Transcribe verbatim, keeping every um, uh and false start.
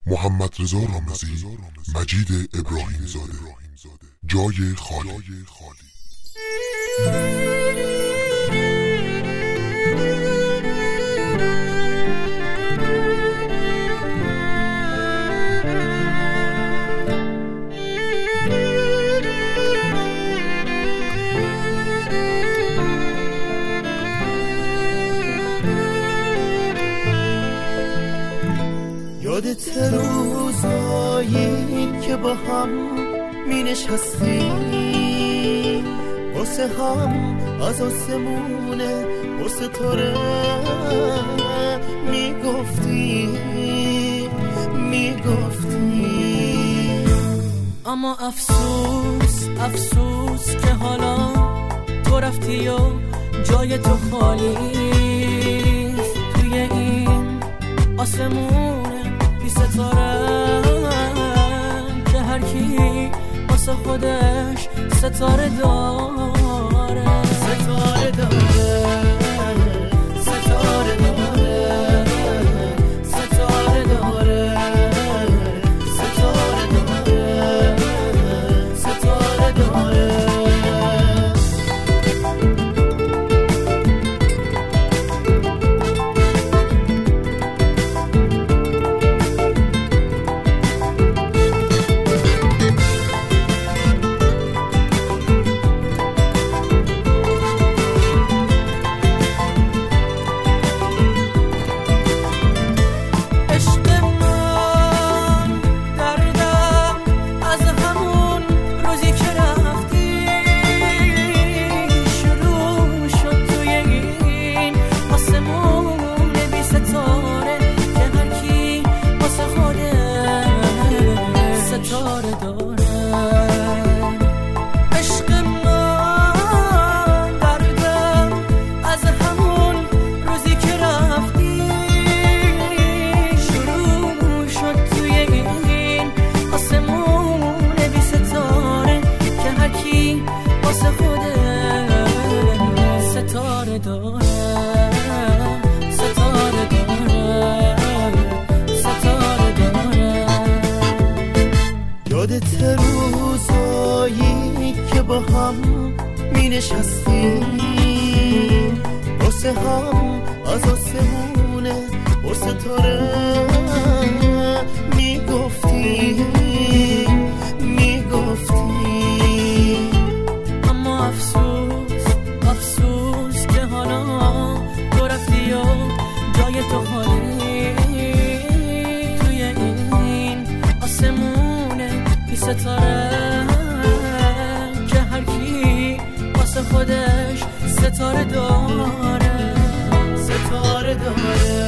محمد رضا رامزی، مجید ابراهیم زاده. جای خالی. یادت روزایی که با هم می نشستیم، واسه هم از آسمونه و ستاره می گفتیم می گفتیم. اما افسوس افسوس که حالا تو رفتی و جای تو خالی توی این آسمونه بی ستاره که هر کی واسه خودش ستاره داره. ستاره داره ستاره داره ستاره داره ستاره داره ستاره داره. یادت روزایی که با هم می نشستیم، واسه هم از آسمونه و ستاره می گفتیم می گفتیم. اما افسوس افسوس که حالا تو رفتی و جای تو خالی توی این آسمونه بی ستاره که هر کی واسه خودش ستاره داره. ستاره داره